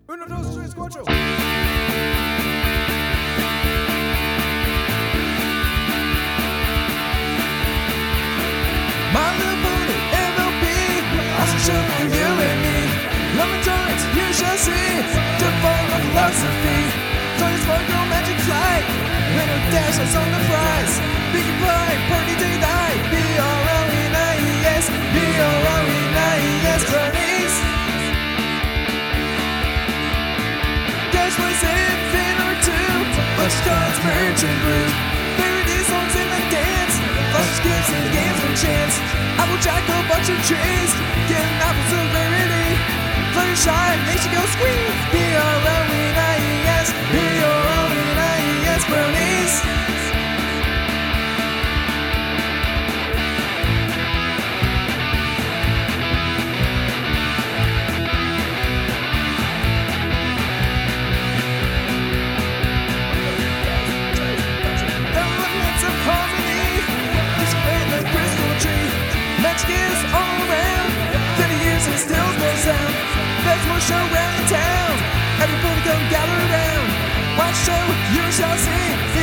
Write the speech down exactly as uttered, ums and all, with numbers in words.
Uno, dos, tres, cuatro. My Little Pony, M L B, awesome show for you and me. Love and torrents, you shall see. To follow philosophy. Toy Sparkle, Magic Flight. Winner Dash has on the prize. Big Pie, Party Day Die. B R L E N I E S. B R L E N I E S. Bernice. Dash was in fin or two. Flash cards, merchant brew. Favorite songs in the dance. Flash gifts and games and chance. Applejack, a bunch of trees. Getting apples of rarity. Fluttershy, makes you go squeeze. B R L E N I E S. B R L E N I E S. Bernice. Magic is all around. Thirty years and still no sound. There's more show around the town. Everybody come gather around. Watch show, you shall see.